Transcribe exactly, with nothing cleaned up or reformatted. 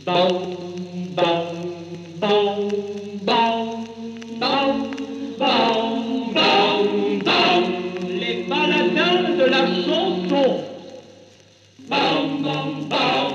Bon, bon, bon, bon, bon, bon, bon, bon, les baladins de la chanson. Bon, bon, bon.